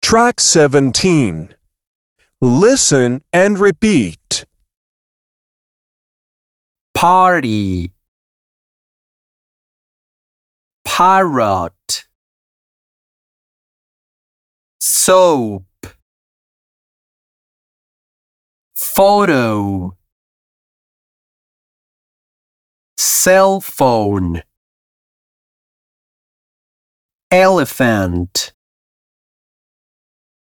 Track 17. Listen and repeat. Party, parrot, soap, photo, cell phone, elephant.